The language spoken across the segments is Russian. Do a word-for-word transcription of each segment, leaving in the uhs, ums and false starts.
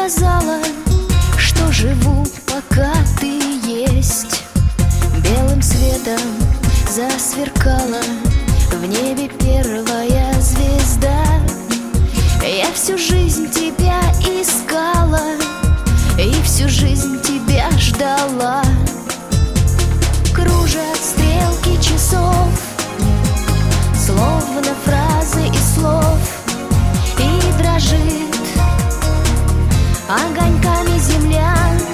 сказала, что живу, пока ты есть. Белым светом засверкала в небе первая звезда. Я всю жизнь тебя искала и всю жизнь тебя ждала. Кружат стрелки часов, словно фразы из слов, и дрожит огоньками земля.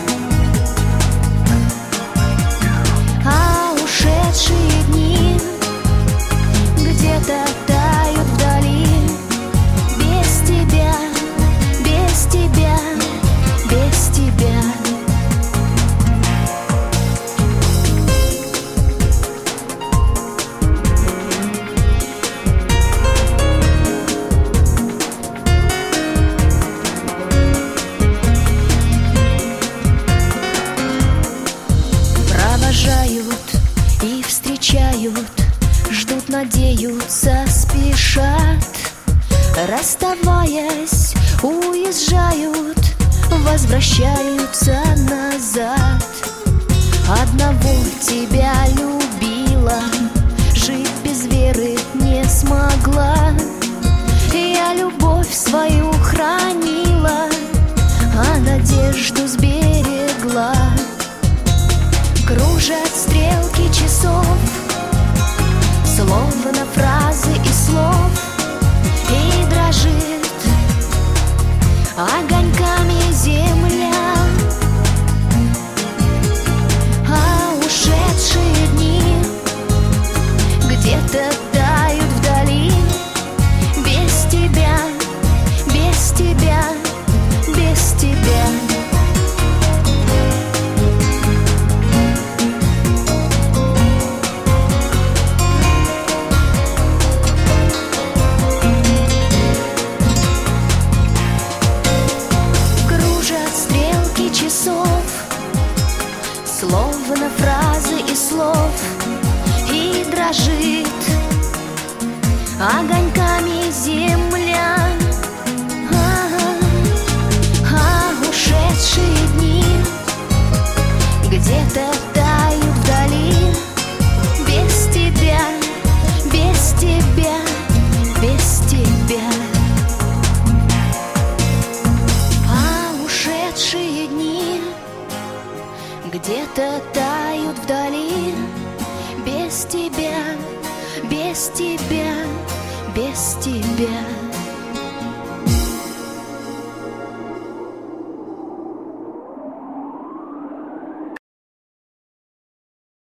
А ушедшие дни где-то тают вдали. Без тебя, без тебя, без тебя. Провожают и встречают, ждут, надеются, спешат. Расставаясь, уезжают, возвращаются назад. Одного тебя любила, жить без веры не смогла. Я любовь свою хранила, а надежду сберегла. Кружат стрелки часов, словно фразы из слов, и дрожит огоньками земля. А ушедшие дни где-то тают вдали. Без тебя, без тебя, без тебя. Часов, словно фразы из слов, и дрожит огоньками земля. А, а ушедшие дни где-то тают вдали. Без тебя, без тебя, без тебя. Где-то тают вдали. Без тебя, без тебя, без тебя.